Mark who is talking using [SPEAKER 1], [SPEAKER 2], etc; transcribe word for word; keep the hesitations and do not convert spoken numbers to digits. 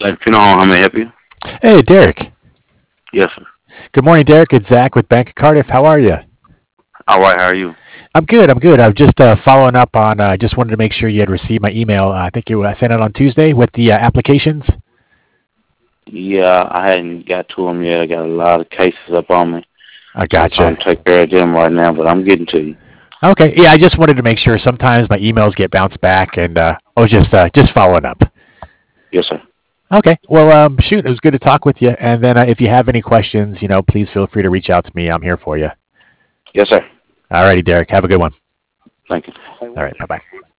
[SPEAKER 1] Like Funeral Home, how may I help you?
[SPEAKER 2] Hey, Derek.
[SPEAKER 1] Yes, sir.
[SPEAKER 2] Good morning, Derek. It's Zach with Bank of Cardiff. How are you?
[SPEAKER 1] All right, how are you?
[SPEAKER 2] I'm good. I'm good. I'm just uh, following up on. I uh, just wanted to make sure you had received my email. Uh, I think you uh, sent it on Tuesday with the uh, applications.
[SPEAKER 1] Yeah, I hadn't got to them yet. I got a lot of cases up on me.
[SPEAKER 2] I
[SPEAKER 1] I'm trying
[SPEAKER 2] gotcha.
[SPEAKER 1] to take care of them right now, but I'm getting to you.
[SPEAKER 2] Okay. Yeah, I just wanted to make sure. Sometimes my emails get bounced back, and uh, I was just uh, just following up.
[SPEAKER 1] Yes, sir.
[SPEAKER 2] Okay. Well, um, shoot, it was good to talk with you. And then uh, if you have any questions, you know, please feel free to reach out to me. I'm here for you.
[SPEAKER 1] Yes, sir.
[SPEAKER 2] All righty, Derek. Have a good one.
[SPEAKER 1] Thank you.
[SPEAKER 2] All right. Bye bye.